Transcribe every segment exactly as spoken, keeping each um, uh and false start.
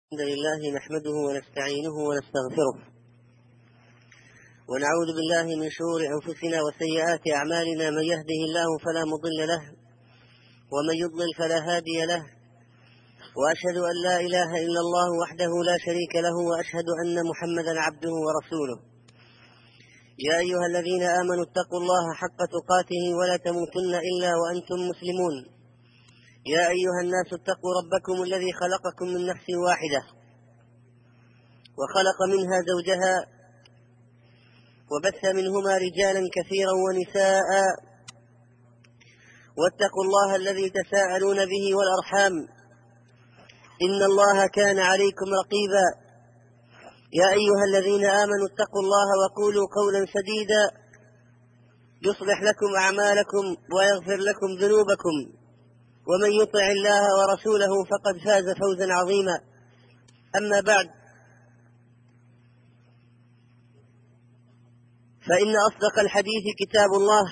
الحمد لله نحمده ونستعينه ونستغفره ونعوذ بالله من شرور أنفسنا وسيئات أعمالنا. من يهده الله فلا مضل له ومن يضلل فلا هادي له، وأشهد أن لا إله إلا الله وحده لا شريك له، وأشهد أن محمدا عبده ورسوله. يا أيها الذين آمنوا اتقوا الله حق تقاته ولا تموتن إلا وأنتم مسلمون. يا أيها الناس اتقوا ربكم الذي خلقكم من نفس واحدة وخلق منها زوجها وبث منهما رجالا كثيرا ونساء، واتقوا الله الذي تساءلون به والأرحام إن الله كان عليكم رقيبا. يا أيها الذين آمنوا اتقوا الله وقولوا قولا سديدا يصلح لكم أعمالكم ويغفر لكم ذنوبكم، ومن يطع الله ورسوله فقد فاز فوزا عظيما. أما بعد، فإن أصدق الحديث كتاب الله،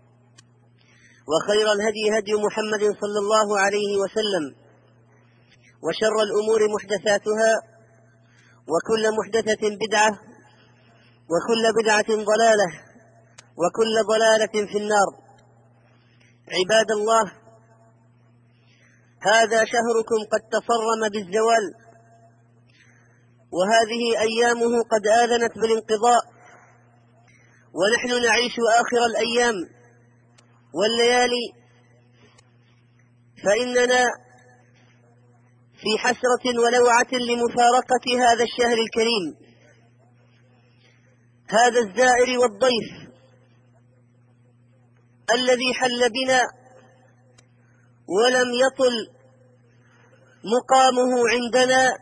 وخير الهدي هدي محمد صلى الله عليه وسلم، وشر الأمور محدثاتها، وكل محدثة بدعة، وكل بدعة ضلالة، وكل ضلالة في النار. عباد الله، هذا شهركم قد تصرم بالزوال، وهذه أيامه قد آذنت بالانقضاء، ونحن نعيش آخر الأيام والليالي، فإننا في حسرة ولوعة لمفارقة هذا الشهر الكريم، هذا الزائر والضيف الذي حل بنا ولم يطل مقامه عندنا،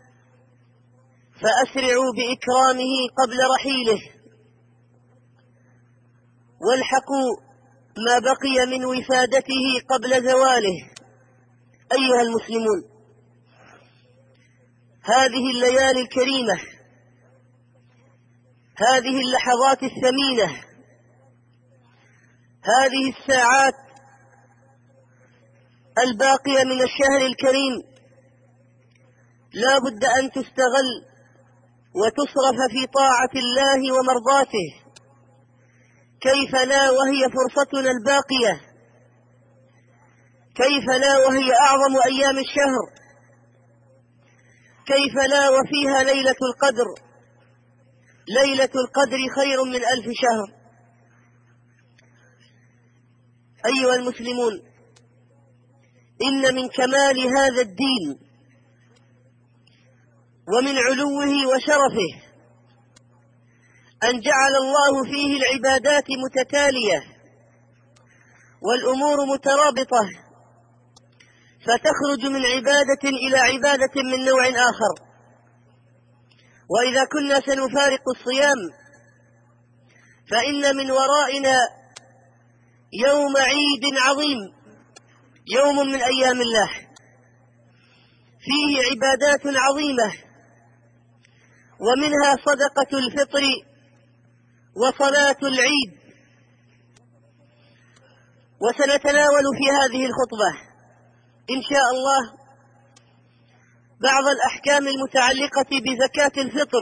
فأسرعوا بإكرامه قبل رحيله، والحقوا ما بقي من وفادته قبل زواله. أيها المسلمون، هذه الليالي الكريمة، هذه اللحظات الثمينة، هذه الساعات الباقية من الشهر الكريم لا بد أن تستغل وتصرف في طاعة الله ومرضاته. كيف لا وهي فرصتنا الباقية؟ كيف لا وهي أعظم أيام الشهر؟ كيف لا وفيها ليلة القدر؟ ليلة القدر خير من ألف شهر. أيها المسلمون، إن من كمال هذا الدين ومن علوه وشرفه أن جعل الله فيه العبادات متتالية والأمور مترابطة، فتخرج من عبادة إلى عبادة من نوع آخر. وإذا كنا سنفارق الصيام، فإن من ورائنا يوم عيد عظيم، يوم من أيام الله، فيه عبادات عظيمة، ومنها صدقة الفطر وصلاة العيد. وسنتناول في هذه الخطبة إن شاء الله بعض الأحكام المتعلقة بزكاة الفطر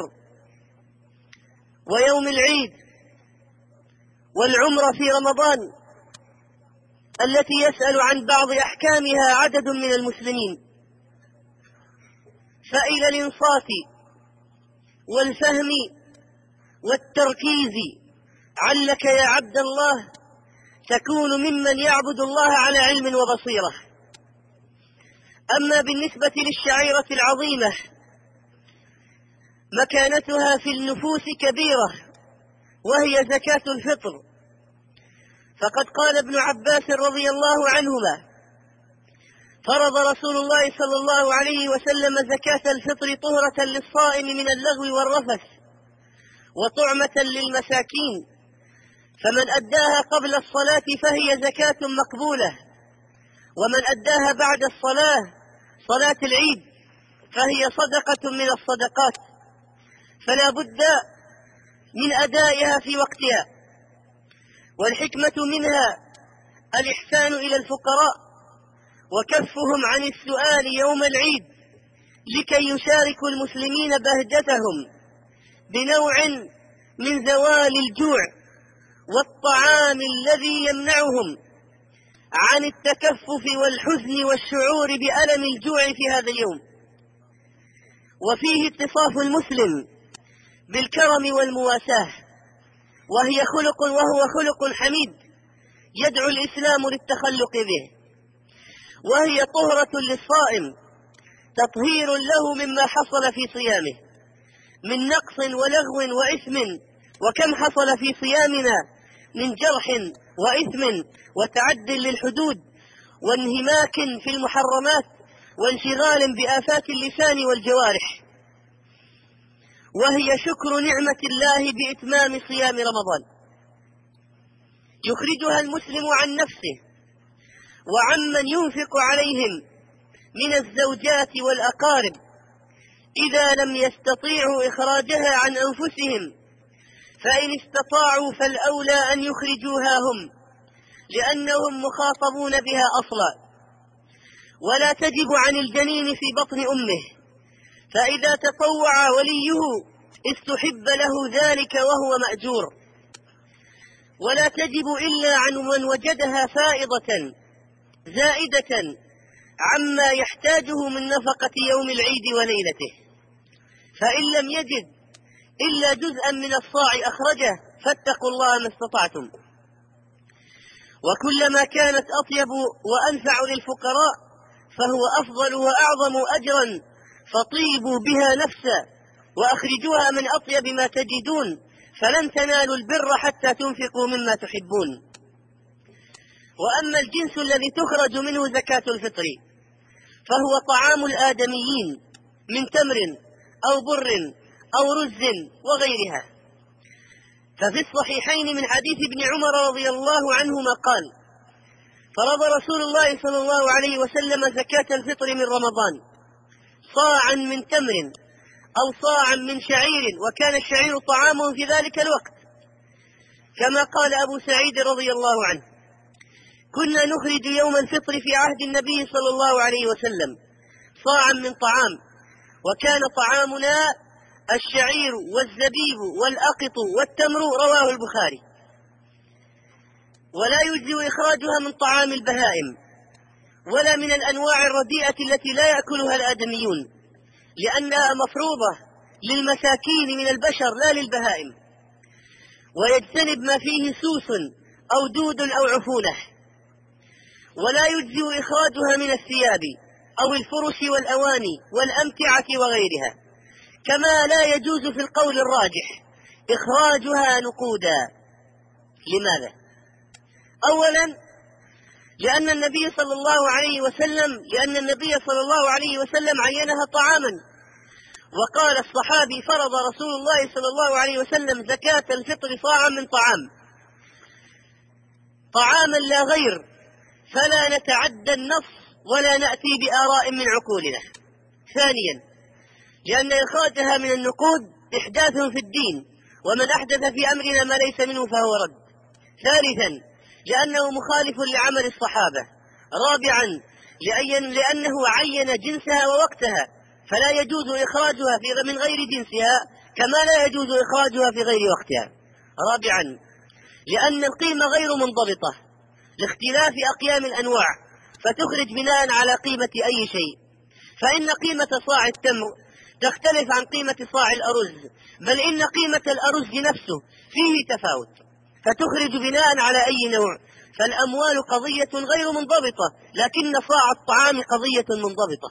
ويوم العيد والعمرة في رمضان، التي يسأل عن بعض أحكامها عدد من المسلمين. فإلى الإنصات والفهم والتركيز علك يا عبد الله تكون ممن يعبد الله على علم وبصيرة. أما بالنسبة للشعيرة العظيمة، مكانتها في النفوس كبيرة، وهي زكاة الفطر. فقد قال ابن عباس رضي الله عنهما: فرض رسول الله صلى الله عليه وسلم زكاة الفطر طهرة للصائم من اللغو والرفث، وطعمة للمساكين، فمن أداها قبل الصلاة فهي زكاة مقبولة، ومن أداها بعد الصلاة صلاة العيد فهي صدقة من الصدقات، فلا بد من أدائها في وقتها. والحكمة منها الإحسان إلى الفقراء وكفهم عن السؤال يوم العيد لكي يشاركوا المسلمين بهجتهم بنوع من زوال الجوع والطعام الذي يمنعهم عن التكفف والحزن والشعور بألم الجوع في هذا اليوم. وفيه اتصاف المسلم بالكرم والمواساة، وهي خلق وهو خلق حميد يدعو الإسلام للتخلق به، وهي طهرة للصائم تطهير له مما حصل في صيامه من نقص ولغو وإثم. وكم حصل في صيامنا من جرح وإثم وتعد للحدود وانهماك في المحرمات وانشغال بآفات اللسان والجوارح. وهي شكر نعمة الله بإتمام صيام رمضان يخرجها المسلم عن نفسه وعمن ينفق عليهم من الزوجات والأقارب إذا لم يستطيعوا إخراجها عن أنفسهم، فإن استطاعوا فالأولى أن يخرجوها هم، لأنهم مخاطبون بها أصلا. ولا تجب عن الجنين في بطن أمه، فإذا تطوع وليه استحب له ذلك وهو مأجور. ولا تجب إلا عن من وجدها فائضة زائدة عما يحتاجه من نفقة يوم العيد وليلته، فإن لم يجد إلا جزءا من الصاع أخرجه، فاتقوا الله ما استطعتم. وكلما كانت أطيب وأنفع للفقراء فهو أفضل وأعظم أجرا، فطيبوا بها نفسا وأخرجوها من أطيب ما تجدون، فلن تنالوا البر حتى تنفقوا مما تحبون. وأما الجنس الذي تخرج منه زكاة الفطر فهو طعام الآدميين من تمر أو بر أو رز وغيرها. ففي الصحيحين من حديث ابن عمر رضي الله عنهما قال: فرض رسول الله صلى الله عليه وسلم زكاة الفطر من رمضان صاعا من تمر أو صاعا من شعير، وكان الشعير طعامهم في ذلك الوقت، كما قال أبو سعيد رضي الله عنه: كنا نخرج يوم الفطر في عهد النبي صلى الله عليه وسلم صاعا من طعام، وكان طعامنا الشعير والزبيب والأقط والتمر، رواه البخاري. ولا يجزئ إخراجها من طعام البهائم ولا من الأنواع الرديئة التي لا يأكلها الآدميون، لأنها مفروضة للمساكين من البشر لا للبهائم. ويجتنب ما فيه سوس أو دود أو عفونة. ولا يجزئ إخراجها من الثياب أو الفرش والأواني والأمتعة وغيرها، كما لا يجوز في القول الراجح إخراجها نقودا. لماذا؟ أولا لأن النبي صلى الله عليه وسلم لأن النبي صلى الله عليه وسلم عينها طعاما، وقال الصحابي: فرض رسول الله صلى الله عليه وسلم زكاة الفطر صاعا من طعام، طعاما لا غير، فلا نتعدى النص ولا نأتي بآراء من عقولنا. ثانيا لأن إخراجها من النقود إحداث في الدين، ومن أحدث في أمرنا ما ليس منه فهو رد. ثالثا لأنه مخالف لعمل الصحابة. رابعا لأنه عين جنسها ووقتها، فلا يجوز إخراجها في من غير جنسها كما لا يجوز إخراجها في غير وقتها. رابعا لأن القيمة غير منضبطة لاختلاف أقيام الأنواع، فتخرج بناء على قيمة أي شيء، فإن قيمة صاع التمر تختلف عن قيمة صاع الأرز، بل إن قيمة الأرز نفسه فيه تفاوت، فتخرج بناء على أي نوع. فالأموال قضية غير منضبطة، لكن صاع الطعام قضية منضبطة.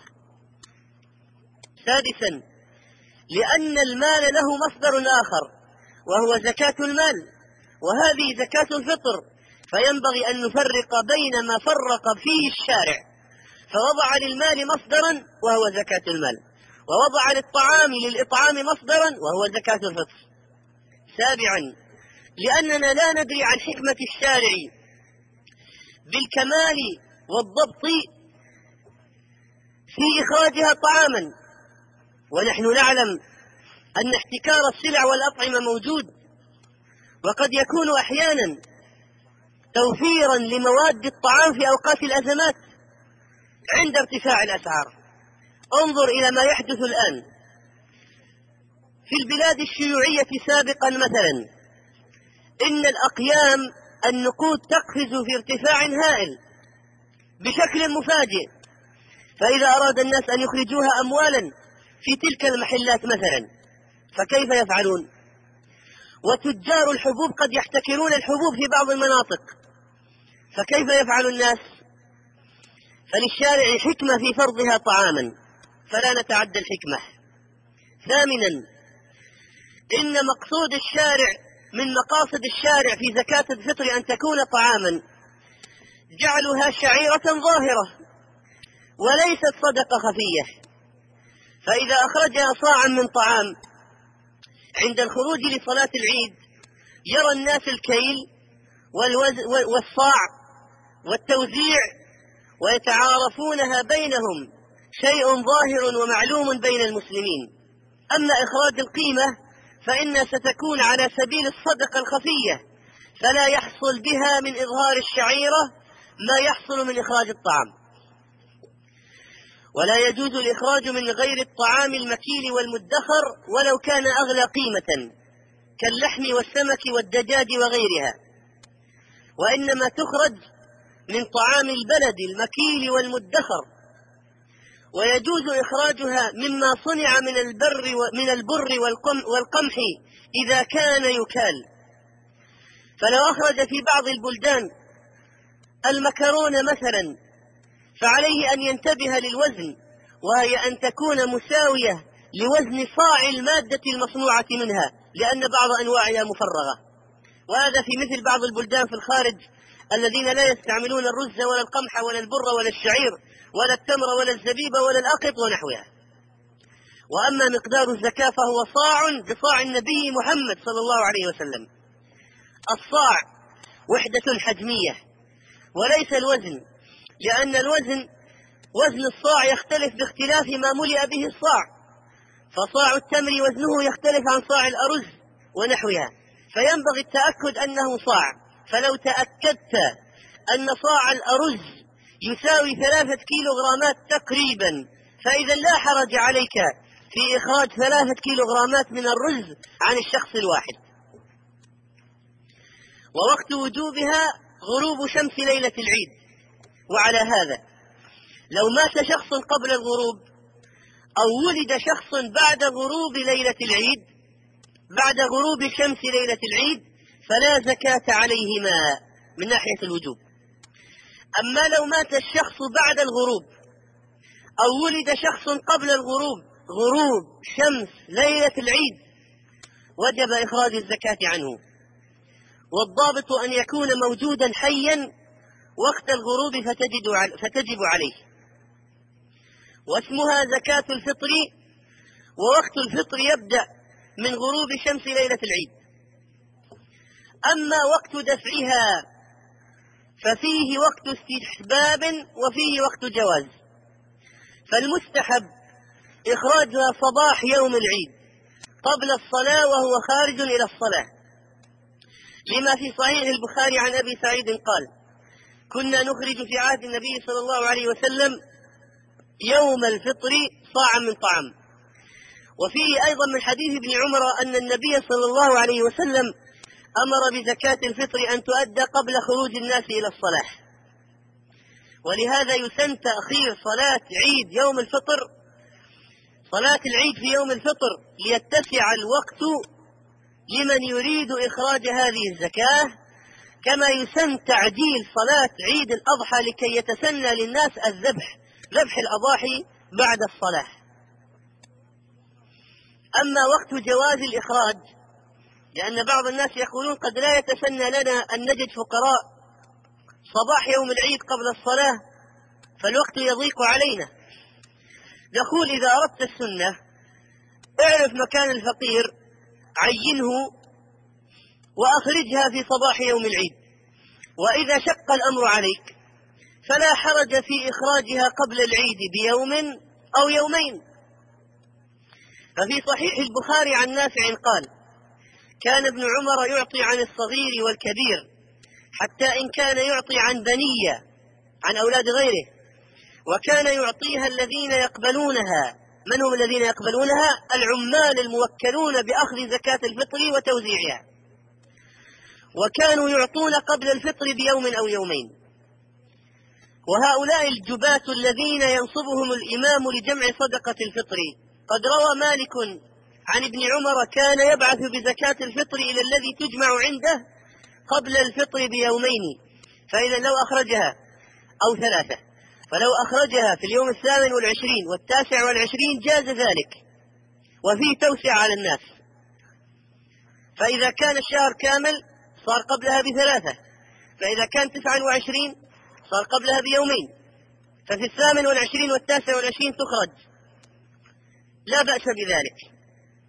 سادسا لأن المال له مصدر آخر وهو زكاة المال، وهذه زكاة الفطر، فينبغي أن نفرق بين ما فرق فيه الشارع، فوضع للمال مصدرا وهو زكاة المال، ووضع للطعام للإطعام مصدرا وهو زكاة الفطر. سابعا لأننا لا ندري عن حكمة الشارع بالكمال والضبط في إخراجها طعاما، ونحن نعلم أن احتكار السلع والأطعمة موجود، وقد يكون أحيانا توفيرا لمواد الطعام في أوقات الأزمات عند ارتفاع الأسعار، انظر إلى ما يحدث الآن في البلاد الشيوعية سابقا مثلا، إن الأقيام النقود تقفز في ارتفاع هائل بشكل مفاجئ، فإذا أراد الناس أن يخرجوها أموالا في تلك المحلات مثلا فكيف يفعلون؟ وتجار الحبوب قد يحتكرون الحبوب في بعض المناطق، فكيف يفعل الناس؟ فللشارع حكمة في فرضها طعاما فلا نتعدى الحكمة. ثامنا، إن مقصود الشارع من مقاصد الشارع في زكاة الفطر أن تكون طعاما، جعلها شعيرة ظاهرة وليست صدقة خفية. فإذا أخرجها صاعا من طعام عند الخروج لصلاة العيد يرى الناس الكيل والصاع والتوزيع ويتعارفونها بينهم، شيء ظاهر ومعلوم بين المسلمين. أما إخراج القيمة فإنها ستكون على سبيل الصدقة الخفية، فلا يحصل بها من إظهار الشعيرة ما يحصل من إخراج الطعام. ولا يجوز الإخراج من غير الطعام المكيل والمدخر ولو كان أغلى قيمة كاللحم والسمك والدجاج وغيرها، وإنما تخرج من طعام البلد المكيل والمدخر. ويجوز إخراجها مما صنع من البر من البر والقمح إذا كان يكال. فلو أخرج في بعض البلدان المكرونة مثلا فعليه أن ينتبه للوزن، وهي أن تكون مساوية لوزن صاع المادة المصنوعة منها، لأن بعض أنواعها مفرغة. وهذا في مثل بعض البلدان في الخارج الذين لا يستعملون الرز ولا القمح ولا البر ولا الشعير ولا التمر ولا الزبيب ولا الأقط ونحوها. وأما مقدار الزكاة فهو صاع بصاع النبي محمد صلى الله عليه وسلم. الصاع وحدة حجمية وليس الوزن، لأن الوزن وزن الصاع يختلف باختلاف ما ملئ به الصاع، فصاع التمر وزنه يختلف عن صاع الأرز ونحوها، فينبغي التأكد أنه صاع. فلو تأكدت أن صاع الأرز يساوي ثلاثة كيلوغرامات تقريبا فإذا لا حرج عليك في إخراج ثلاثة كيلوغرامات من الرز عن الشخص الواحد. ووقت وجوبها غروب شمس ليلة العيد. وعلى هذا لو مات شخص قبل الغروب أو ولد شخص بعد غروب ليلة العيد بعد غروب شمس ليلة العيد فلا زكاة عليهما من ناحية الوجوب. أما لو مات الشخص بعد الغروب أو ولد شخص قبل الغروب غروب شمس ليلة العيد وجب إخراج الزكاة عنه، والضابط أن يكون موجودا حيا وقت الغروب فتجب عليه. واسمها زكاة الفطر، ووقت الفطر يبدأ من غروب شمس ليلة العيد. أما وقت دفعها ففيه وقت استحباب وفيه وقت جواز. فالمستحب إخراجها صباح يوم العيد قبل الصلاة وهو خارج إلى الصلاة، لما في صحيح البخاري عن أبي سعيد قال: كنا نخرج في عهد النبي صلى الله عليه وسلم يوم الفطر صاعا من طعام. وفيه أيضا من حديث ابن عمر أن النبي صلى الله عليه وسلم أمر بزكاة الفطر أن تؤدى قبل خروج الناس إلى الصلاة. ولهذا يسن تأخير صلاة عيد يوم الفطر صلاة العيد في يوم الفطر ليتسع الوقت لمن يريد إخراج هذه الزكاة، كما يسن تعجيل صلاة عيد الأضحى لكي يتسنى للناس الذبح ذبح الأضاحي بعد الصلاة. أما وقت جواز الإخراج، لأن بعض الناس يقولون قد لا يتسنى لنا أن نجد فقراء صباح يوم العيد قبل الصلاة فالوقت يضيق علينا، نقول إذا أردت السنة اعرف مكان الفقير عينه وأخرجها في صباح يوم العيد، وإذا شق الأمر عليك فلا حرج في إخراجها قبل العيد بيوم أو يومين. ففي صحيح البخاري عن نافع قال: كان ابن عمر يعطي عن الصغير والكبير حتى إن كان يعطي عن بنية عن أولاد غيره، وكان يعطيها الذين يقبلونها. من هم الذين يقبلونها؟ العمال الموكلون بأخذ زكاة الفطر وتوزيعها، وكانوا يعطون قبل الفطر بيوم أو يومين. وهؤلاء الجباة الذين ينصبهم الإمام لجمع صدقة الفطر، قد روى مالك عن ابن عمر كان يبعث بزكاة الفطر إلى الذي تجمع عنده قبل الفطر بيومين، فإذا لو أخرجها أو ثلاثة، فلو أخرجها في اليوم الثامن والعشرين والتاسع والعشرين جاز ذلك، وفيه توسع على الناس. فإذا كان الشهر كامل صار قبلها بثلاثة، فإذا كان تسعا وعشرين صار قبلها بيومين، ففي الثامن والعشرين والتاسع والعشرين تخرج، لا بأس بذلك.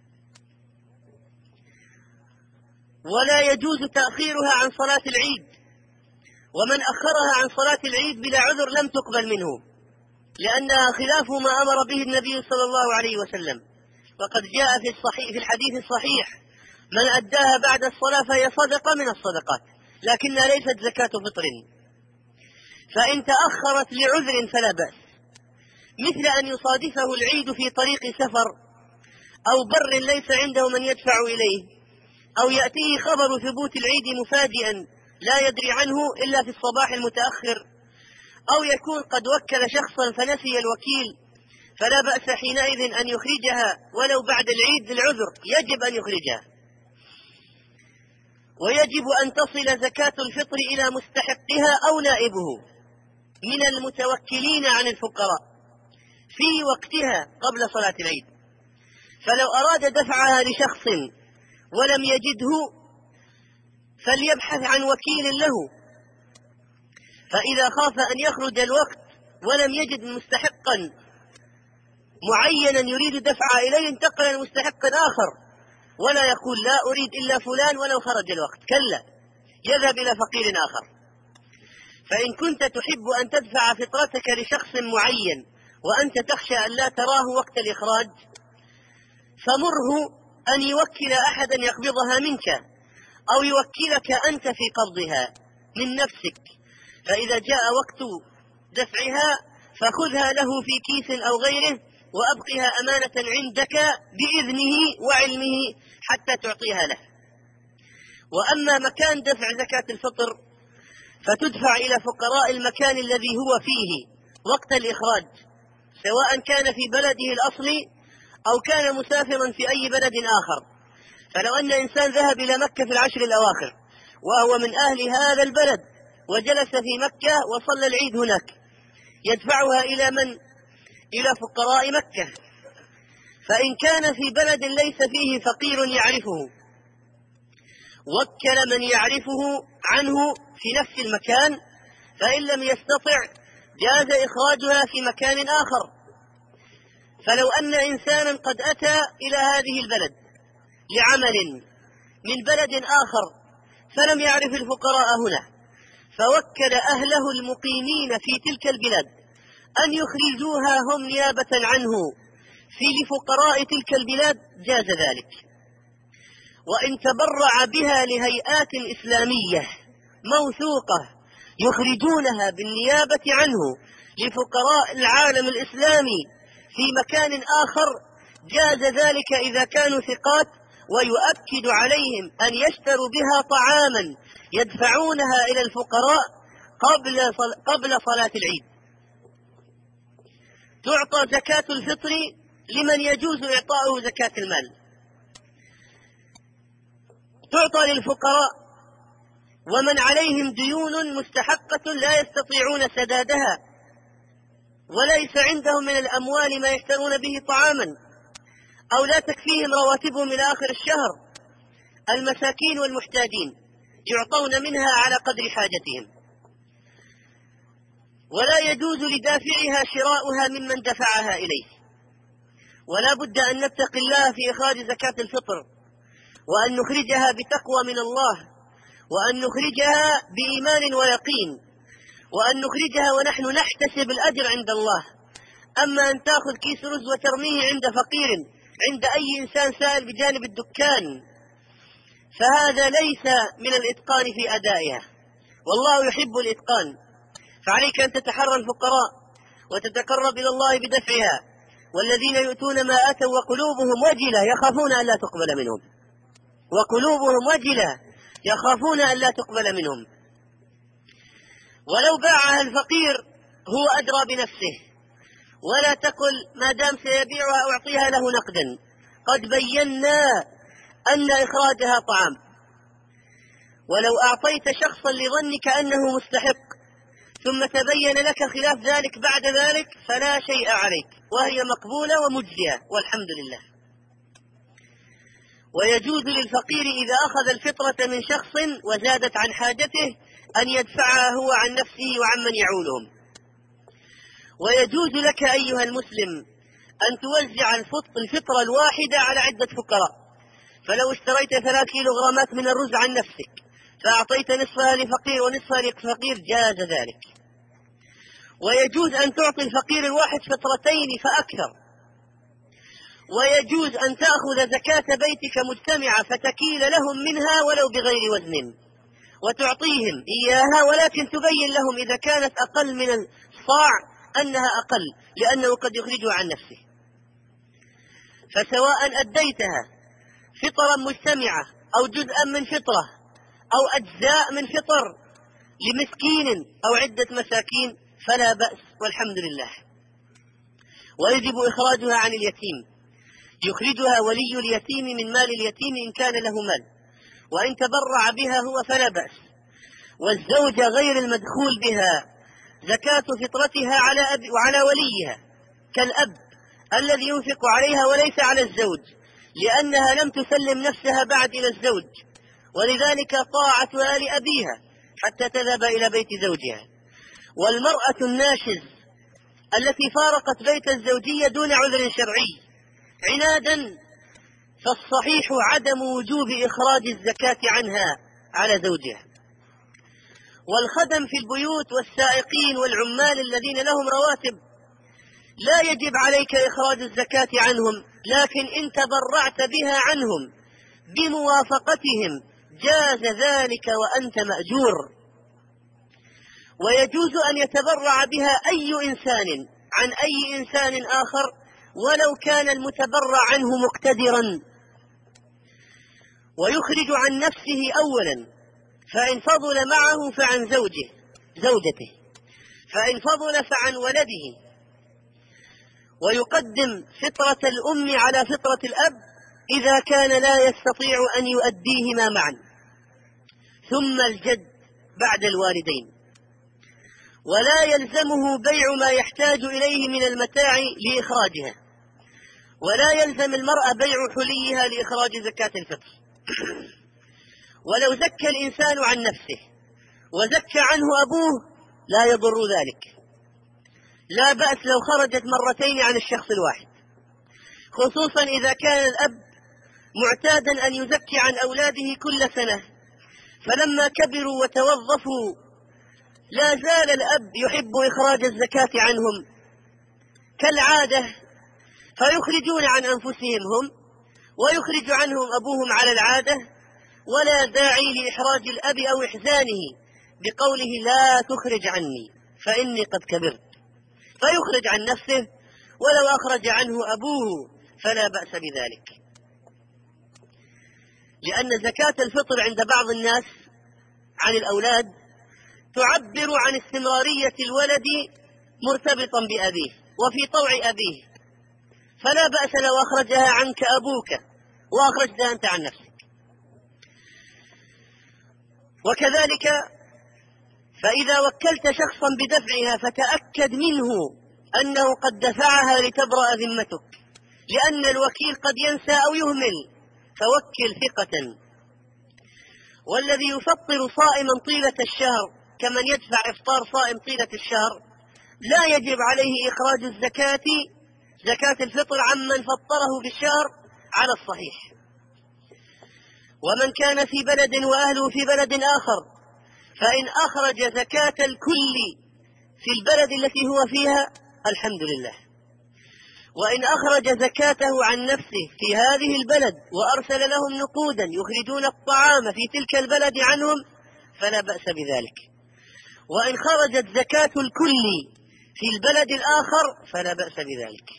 ولا يجوز تأخيرها عن صلاة العيد، ومن أخرها عن صلاة العيد بلا عذر لم تقبل منه، لأنها خلاف ما أمر به النبي صلى الله عليه وسلم. وقد جاء في الصحيح في الحديث الصحيح: من أداها بعد الصلاة فهي صدقة من الصدقات، لكنها ليست زكاة فطر. فإن تأخرت لعذر فلا بأس، مثل أن يصادفه العيد في طريق سفر، أو بر ليس عنده من يدفع إليه، أو يأتيه خبر ثبوت العيد مفاجئا لا يدري عنه إلا في الصباح المتأخر، أو يكون قد وكل شخصا فنسي الوكيل، فلا بأس حينئذ أن يخرجها ولو بعد العيد للعذر، يجب أن يخرجها. ويجب أن تصل زكاة الفطر إلى مستحقها أو نائبه من المتوكلين عن الفقراء في وقتها قبل صلاة العيد. فلو أراد دفعها لشخص ولم يجده فليبحث عن وكيل له، فإذا خاف أن يخرج الوقت ولم يجد مستحقا معينا يريد دفع إليه انتقل لمستحق آخر، ولا يقول لا أريد إلا فلان ولو خرج الوقت، كلا، يذهب إلى فقير آخر. فإن كنت تحب أن تدفع فطرتك لشخص معين وأنت تخشى أن لا تراه وقت الإخراج، فمره أن يوكل أحدا يقبضها منك، أو يوكلك أنت في قبضها من نفسك، فإذا جاء وقت دفعها فخذها له في كيس أو غيره، وأبقها أمانة عندك بإذنه وعلمه حتى تعطيها له. وأما مكان دفع زكاة الفطر فتدفع إلى فقراء المكان الذي هو فيه وقت الإخراج، سواء كان في بلده الأصلي أو كان مسافرا في أي بلد آخر. فلو أن إنسان ذهب إلى مكة في العشر الأواخر وهو من أهل هذا البلد وجلس في مكة وصلى العيد هناك، يدفعها إلى من؟ إلى فقراء مكة. فإن كان في بلد ليس فيه فقير يعرفه وكل من يعرفه عنه في نفس المكان، فإن لم يستطع جاز إخراجها في مكان آخر. فلو أن إنسانا قد أتى إلى هذه البلد لعمل من بلد آخر فلم يعرف الفقراء هنا، فوكل أهله المقيمين في تلك البلاد أن يخرجوها هم نيابة عنه في لفقراء تلك البلاد، جاز ذلك. وإن تبرع بها لهيئات إسلامية موثوقة يخرجونها بالنيابة عنه لفقراء العالم الإسلامي في مكان آخر، جاز ذلك إذا كانوا ثقات، ويؤكد عليهم أن يشتروا بها طعاما يدفعونها إلى الفقراء قبل قبل صلاة العيد. تعطى زكاة الفطر لمن يجوز إعطاؤه زكاة المال، تعطى للفقراء ومن عليهم ديون مستحقة لا يستطيعون سدادها وليس عندهم من الأموال ما يشترون به طعاما، أو لا تكفيهم رواتبهم إلى آخر الشهر. المساكين والمحتاجين يعطون منها على قدر حاجتهم، ولا يجوز لدافعها شراؤها ممن دفعها إليه. ولا بد أن نتقي الله في إخراج زكاة الفطر، وأن نخرجها بتقوى من الله، وأن نخرجها بإيمان ويقين، وأن نخرجها ونحن نحتسب الأجر عند الله. أما أن تأخذ كيس رز وترميه عند فقير عند أي إنسان سائل بجانب الدكان، فهذا ليس من الإتقان في أدائها، والله يحب الإتقان. فعليك أن تتحرى الفقراء وتتقرب إلى الله بدفعها، والذين يؤتون ما آتوا وقلوبهم وجلة يخافون أن لا تقبل منهم وقلوبهم وجلة يخافون أن لا تقبل منهم. ولو باعها الفقير هو أدرى بنفسه، ولا تقل ما دام سيبيعها أعطيها له نقدا، قد بينا أن إخراجها طعام. ولو أعطيت شخصا لظنك أنه مستحق ثم تبين لك خلاف ذلك بعد ذلك فلا شيء عليك، وهي مقبولة ومجزية والحمد لله. ويجوز للفقير إذا أخذ الفطرة من شخص وزادت عن حاجته أن يدفعها هو عن نفسه وعمن يعولهم. ويجوز لك أيها المسلم أن توزع الفطرة الواحدة على عدة فقراء، فلو اشتريت ثلاث كيلوغرامات من الرز عن نفسك فأعطيت نصفها لفقير ونصفها لفقير جاز ذلك. ويجوز أن تعطي الفقير الواحد فطرتين فأكثر. ويجوز أن تأخذ زكاة بيتك مجتمعة فتكيل لهم منها ولو بغير وزن وتعطيهم إياها، ولكن تبين لهم إذا كانت أقل من الصاع أنها أقل، لأنه قد يخرجها عن نفسه. فسواء أديتها فطرا مجتمعة أو جزءا من فطرة أو أجزاء من فطر لمسكين أو عدة مساكين فلا بأس والحمد لله. ويجب إخراجها عن اليتيم، يخرجها ولي اليتيم من مال اليتيم إن كان له مال، وإن تبرع بها هو فلا بأس. والزوجة غير المدخول بها زكاة فطرتها على أب وعلى وليها كالأب الذي ينفق عليها وليس على الزوج، لأنها لم تسلم نفسها بعد إلى الزوج، ولذلك طاعتها لأبيها حتى تذهب إلى بيت زوجها. والمرأة الناشز التي فارقت بيت الزوجية دون عذر شرعي عنادا فالصحيح عدم وجوب إخراج الزكاة عنها على زوجها. والخدم في البيوت والسائقين والعمال الذين لهم رواتب لا يجب عليك إخراج الزكاة عنهم، لكن إن تبرعت بها عنهم بموافقتهم جاز ذلك وأنت مأجور. ويجوز أن يتبرع بها أي إنسان عن أي إنسان آخر ولو كان المتبرع عنه مقتدرا، ويخرج عن نفسه أولا، فإن فضل معه فعن زوجه زوجته، فإن فضل فعن ولده. ويقدم فطرة الأم على فطرة الأب إذا كان لا يستطيع أن يؤديهما معا، ثم الجد بعد الوالدين. ولا يلزمه بيع ما يحتاج إليه من المتاع لإخراجها، ولا يلزم المرأة بيع حليها لإخراج زكاة الفطر. ولو زكى الإنسان عن نفسه وزكى عنه أبوه لا يضر ذلك، لا بأس لو خرجت مرتين عن الشخص الواحد، خصوصا إذا كان الأب معتادا أن يزكي عن أولاده كل سنة، فلما كبروا وتوظفوا لا زال الأب يحب إخراج الزكاة عنهم كالعادة، فيخرجون عن أنفسهم هم ويخرج عنهم أبوهم على العادة، ولا داعي لإحراج الأب أو إحزانه بقوله لا تخرج عني فإني قد كبرت، فيخرج عن نفسه، ولو أخرج عنه أبوه فلا بأس بذلك. لأن زكاة الفطر عند بعض الناس عن الأولاد تعبر عن استمرارية الولد مرتبطا بأبيه وفي طوع أبيه، فلا بأس لو أخرجها عنك أبوك وأخرجتها أنت عن نفسك. وكذلك فإذا وكلت شخصا بدفعها فتأكد منه أنه قد دفعها لتبرأ ذمتك، لأن الوكيل قد ينسى أو يهمل، فوكل ثقة. والذي يفطر صائما طيلة الشهر كمن يدفع إفطار صائم طيلة الشهر لا يجب عليه إخراج الزكاة زكاة الفطر عمن فطره بالشهر على الصحيح. ومن كان في بلد وأهله في بلد آخر فإن أخرج زكاة الكل في البلد التي هو فيها الحمد لله، وإن أخرج زكاته عن نفسه في هذه البلد وأرسل لهم نقودا يخرجون الطعام في تلك البلد عنهم فلا بأس بذلك. وإن خرجت زكاة الكل في البلد الآخر فلا بأس بذلك.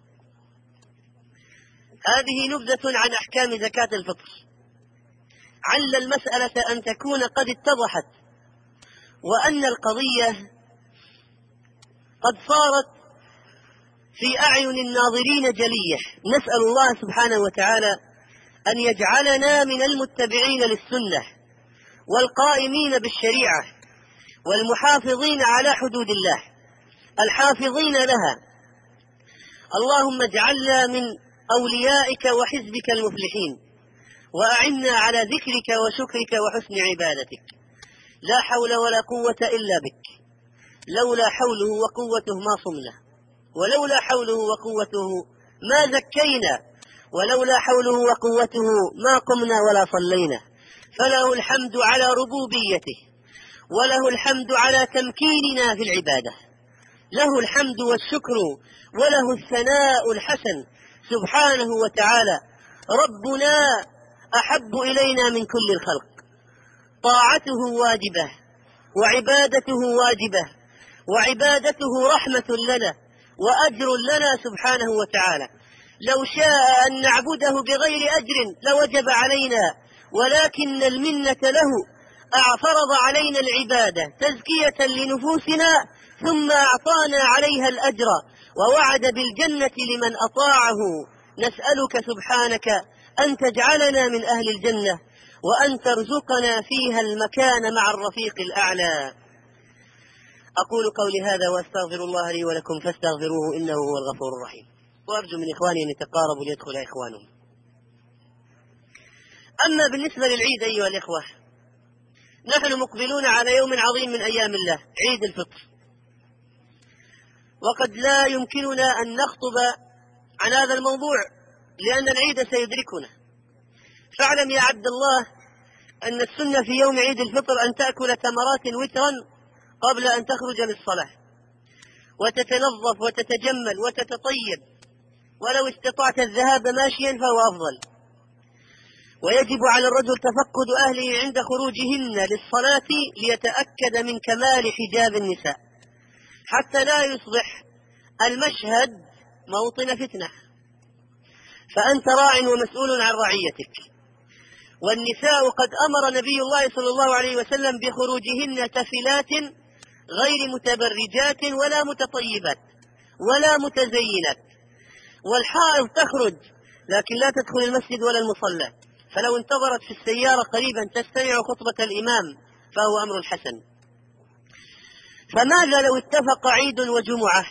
هذه نبذة عن أحكام زكاة الفطر، عل المسألة أن تكون قد اتضحت، وأن القضية قد صارت في أعين الناظرين جلية. نسأل الله سبحانه وتعالى أن يجعلنا من المتبعين للسنة والقائمين بالشريعة والمحافظين على حدود الله الحافظين لها. اللهم اجعلنا من أوليائك وحزبك المفلحين، وأعنا على ذكرك وشكرك وحسن عبادتك. لا حول ولا قوة إلا بك، لولا حوله وقوته ما صمنا، ولولا حوله وقوته ما زكينا، ولولا حوله وقوته ما قمنا ولا صلينا. فله الحمد على ربوبيته، وله الحمد على تمكيننا في العبادة، له الحمد والشكر وله الثناء الحسن سبحانه وتعالى. ربنا أحب إلينا من كل الخلق، طاعته واجبة وعبادته واجبة، وعبادته رحمة لنا وأجر لنا سبحانه وتعالى. لو شاء أن نعبده بغير أجر لوجب علينا، ولكن المنة له فرض علينا العبادة تزكية لنفوسنا، ثم أعطانا عليها الأجر ووعد بالجنة لمن أطاعه. نسألك سبحانك أن تجعلنا من أهل الجنة، وأن ترزقنا فيها المكان مع الرفيق الأعلى. أقول قولي هذا وأستغفر الله لي ولكم فاستغفروه إنه هو الغفور الرحيم، وأرجو من إخواني أن يتقاربوا ليدخل إخوانهم. أما بالنسبة للعيد أيها الإخوة، نحن مقبلون على يوم عظيم من أيام الله، عيد الفطر، وقد لا يمكننا أن نخطب عن هذا الموضوع لأن العيد سيدركنا. فاعلم يا عبد الله أن السنة في يوم عيد الفطر أن تأكل تمرات وترا قبل أن تخرج للصلاة، وتتنظف وتتجمل وتتطيب، ولو استطعت الذهاب ماشيا فهو أفضل. ويجب على الرجل تفقد أهله عند خروجهن للصلاة ليتأكد من كمال حجاب النساء، حتى لا يصبح المشهد موطن فتنة. فأنت راع ومسؤول عن رعيتك. والنساء قد أمر نبي الله صلى الله عليه وسلم بخروجهن تفلات غير متبرجات ولا متطيبات ولا متزينات. والحائض تخرج لكن لا تدخل المسجد ولا المصلى، فلو انتظرت في السيارة قريبا تستمع خطبة الإمام فهو أمر حسن. فماذا لو اتفق عيد وجمعة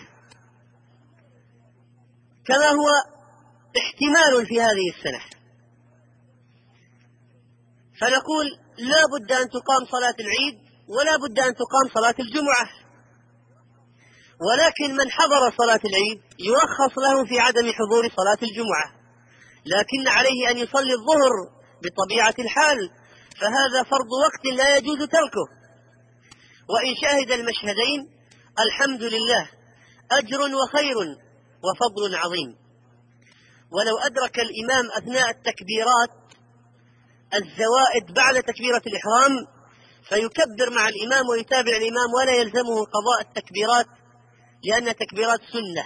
كما هو احتمال في هذه السنة؟ فنقول لا بد أن تقام صلاة العيد ولا بد أن تقام صلاة الجمعة، ولكن من حضر صلاة العيد يرخص له في عدم حضور صلاة الجمعة، لكن عليه أن يصلي الظهر بطبيعة الحال، فهذا فرض وقت لا يجوز تركه. وإن شاهد المشهدين الحمد لله، أجر وخير وفضل عظيم. ولو أدرك الإمام أثناء التكبيرات الزوائد بعد تكبيرة الإحرام فيكبر مع الإمام ويتابع الإمام ولا يلزمه قضاء التكبيرات، لأن تكبيرات سنة.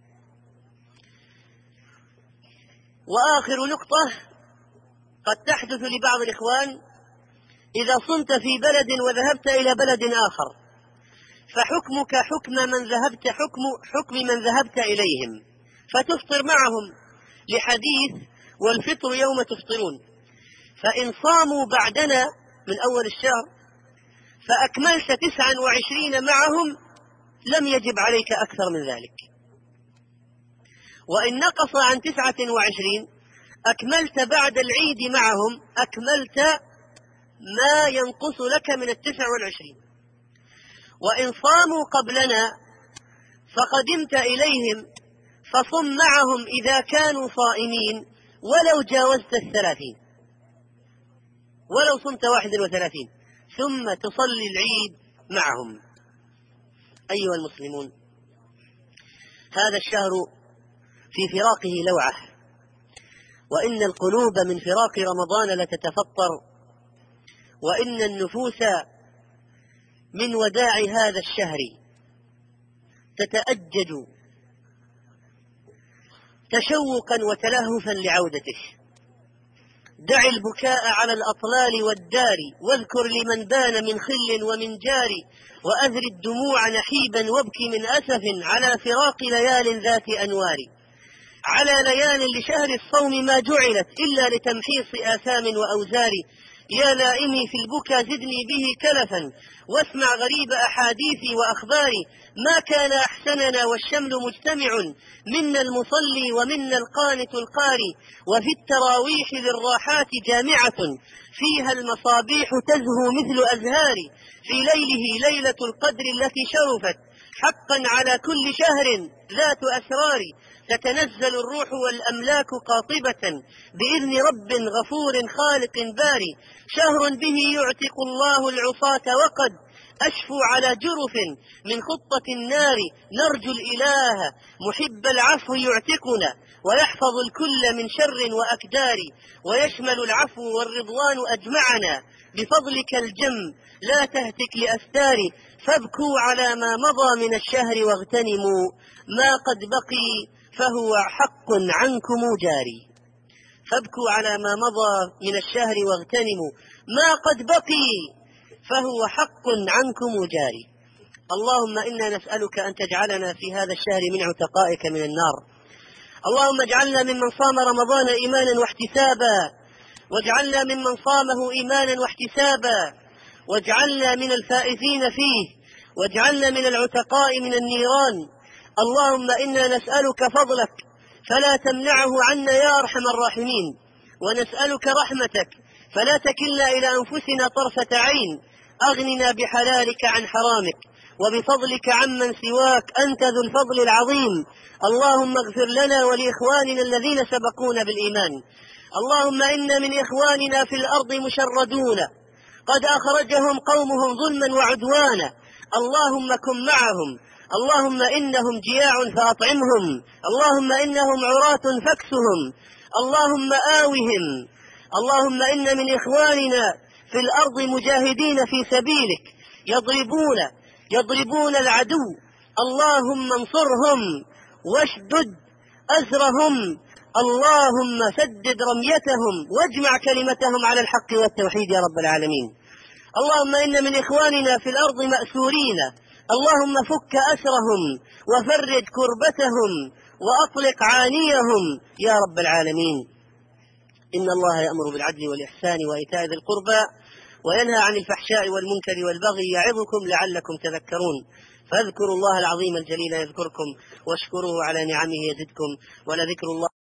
وآخر نقطة قد تحدث لبعض الإخوان: إذا صمت في بلد وذهبت إلى بلد آخر فحكمك حكم من ذهبت حكم حكم من ذهبت إليهم، فتفطر معهم لحديث والفطر يوم تفطرون. فإن صاموا بعدنا من أول الشهر فأكملت تسعا وعشرين معهم لم يجب عليك أكثر من ذلك. وإن نقص عن تسعة وعشرين أكملت بعد العيد معهم، أكملت ما ينقص لك من التسع والعشرين. وإن صاموا قبلنا فقدمت إليهم فصم معهم إذا كانوا صائمين ولو جاوزت الثلاثين، ولو صمت واحد وثلاثين، ثم تصلي العيد معهم. أيها المسلمون، هذا الشهر في فراقه لوعة، وإن القلوب من فراق رمضان لتتفطر، وإن النفوس من وداع هذا الشهر تتأجج تشوقا وتلهفا لعودته. دع البكاء على الأطلال والدار، واذكر لمن بان من خل ومن جار، وأذر الدموع نحيبا وابكي من أسف على فراق ليال ذات أنوار. على ليال لشهر الصوم ما جعلت إلا لتمحيص آثام وأوزار. يا لائمي في البكا زدني به كلفا، واسمع غريب أحاديثي وأخباري. ما كان أحسننا والشمل مجتمع، منا المصلي ومنا القانت القاري. وفي التراويح للراحات جامعة، فيها المصابيح تزهو مثل أزهار. في ليله ليلة القدر التي شرفت، حقا على كل شهر ذات أسرار. تتنزل الروح والأملاك قاطبة بإذن رب غفور خالق باري. شهر به يعتق الله العصاة، وقد أشفوا على جرف من خطة النار. نرجو الإله محب العفو يعتقنا، ويحفظ الكل من شر وأكدار. ويشمل العفو والرضوان أجمعنا، بفضلك الجم لا تهتك لأستاري. فابكوا على ما مضى من الشهر، واغتنموا ما قد بقي فهو حق عنكم جاري. فابكوا على ما مضى من الشهر، واغتنموا ما قد بقي فهو حق عنكم جاري. اللهم إنا نسألك أن تجعلنا في هذا الشهر من عتقائك من النار. اللهم اجعلنا ممن صام رمضان إيمانا واحتسابا، واجعلنا ممن صامه إيمانا واحتسابا، واجعلنا من الفائزين فيه، واجعلنا من العتقاء من النيران. اللهم إنا نسألك فضلك فلا تمنعه عنا يا أرحم الراحمين، ونسألك رحمتك فلا تكلنا إلى أنفسنا طرفة عين. أغننا بحلالك عن حرامك، وبفضلك عمن سواك، أنت ذو الفضل العظيم. اللهم اغفر لنا ولإخواننا الذين سبقونا بالإيمان. اللهم إن من إخواننا في الأرض مشردون، قد أخرجهم قومهم ظلما وعدوانا. اللهم كن معهم. اللهم إنهم جياع فأطعمهم، اللهم إنهم عراة فاكسهم، اللهم آوهم. اللهم إن من إخواننا في الأرض مجاهدين في سبيلك، يضربون يضربون العدو. اللهم انصرهم واشدد أزرهم. اللهم سدد رميتهم، واجمع كلمتهم على الحق والتوحيد يا رب العالمين. اللهم إن من إخواننا في الأرض مأسورين، اللهم فك أسرهم وفرج كربتهم وأطلق عانيهم يا رب العالمين. إن الله يأمر بالعدل والإحسان وإيتاء ذي القربى، وينهى عن الفحشاء والمنكر والبغي، يعظكم لعلكم تذكرون. فاذكروا الله العظيم الجليل يذكركم، واشكروه على نعمه يزدكم، ولذكر الله